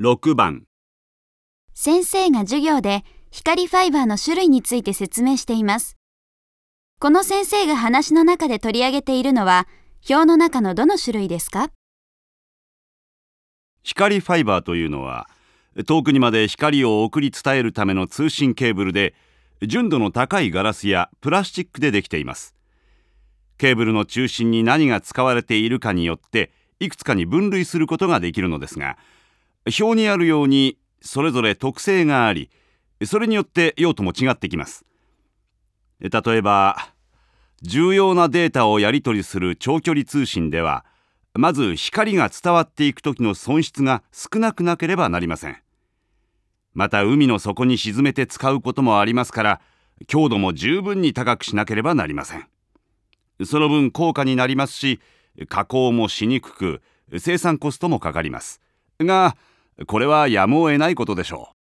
6番。 先生が授業で光ファイバーの種類について説明しています。この先生が話の中で取り上げているのは、表の中のどの種類ですか？ 光ファイバーというのは、遠くにまで光を送り伝えるための通信ケーブルで、純度の高いガラスやプラスチックでできています。ケーブルの中心に何が使われているかによって、いくつかに分類することができるのですが、表にあるようにそれぞれ特性があり、それによって用途も違ってきます。例えば、重要なデータをやり取りする長距離通信では、まず光が伝わっていく時の損失が少なくなければなりません。また海の底に沈めて使うこともありますから、強度も十分に高くしなければなりません。その分高価になりますし、加工もしにくく、生産コストもかかります。が、これはやむを得ないことでしょう。